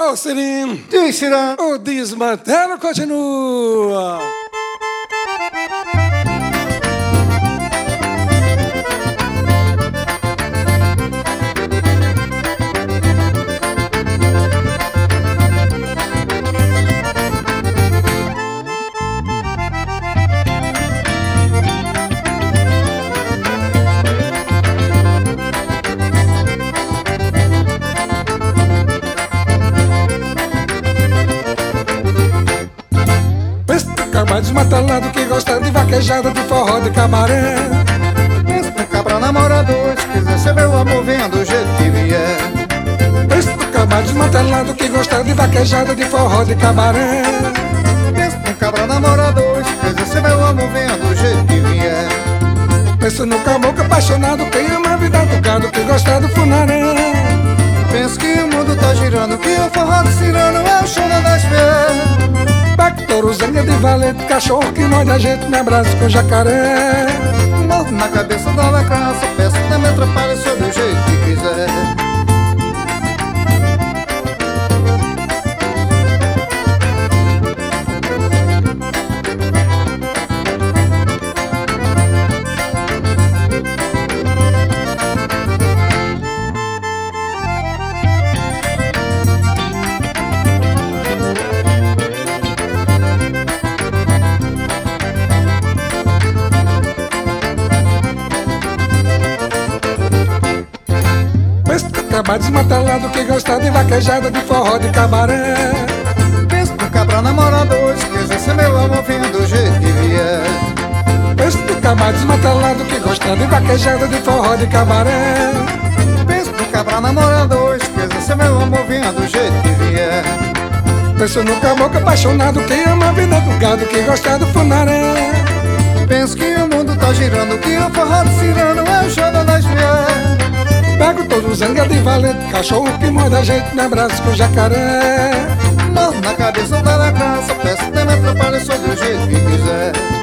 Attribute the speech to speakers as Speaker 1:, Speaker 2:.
Speaker 1: Ô, Cirino!
Speaker 2: Diz, Cirano.
Speaker 1: O desmantelo continua! Cabra desmatalado que gosta de vaquejada, de forró, de cabaré.
Speaker 2: Pensa no cabra namorador, se quiser ser meu amor, venha do jeito que vier.
Speaker 1: Pensa no cabra desmatalado que gosta de vaquejada, de forró, de cabaré.
Speaker 2: Pensa no cabra namorador, se quiser ser meu amor, venha do jeito que vier.
Speaker 1: Pensa no caboclo apaixonado que ama a vida do gado, que gosta do funaré.
Speaker 2: Pensa que o mundo tá girando, que o forró do cirano é o show das férias.
Speaker 1: Baque, touro, zanga de valente, cachorro que morde a gente, me abraça com jacaré.
Speaker 2: Morto na cabeça da lacraça, peço que não me atrapalhe, só do jeito que quiser.
Speaker 1: Cabra desmatalado que gosta de vaquejada, de forró, de cabaré.
Speaker 2: Pensa no cabra namorador, se quiser ser meu amor, venha do jeito que vier.
Speaker 1: Pensa no cabra desmatalado que gosta de vaquejada, de forró, de cabaré.
Speaker 2: Pensa no cabra namorador, se quiser ser meu amor, venha do jeito que vier.
Speaker 1: Pensa no caboclo apaixonado que ama a vida do gado, que gosta do funaré.
Speaker 2: Pensa que o mundo tá girando, que o forró do cirano é o show das mulheres.
Speaker 1: Pego todo zanga de valente, cachorro que morde a gente, me abraça com jacaré.
Speaker 2: Morro na cabeça da lacraça, peço que não me atrapalhe, só do jeito que quiser.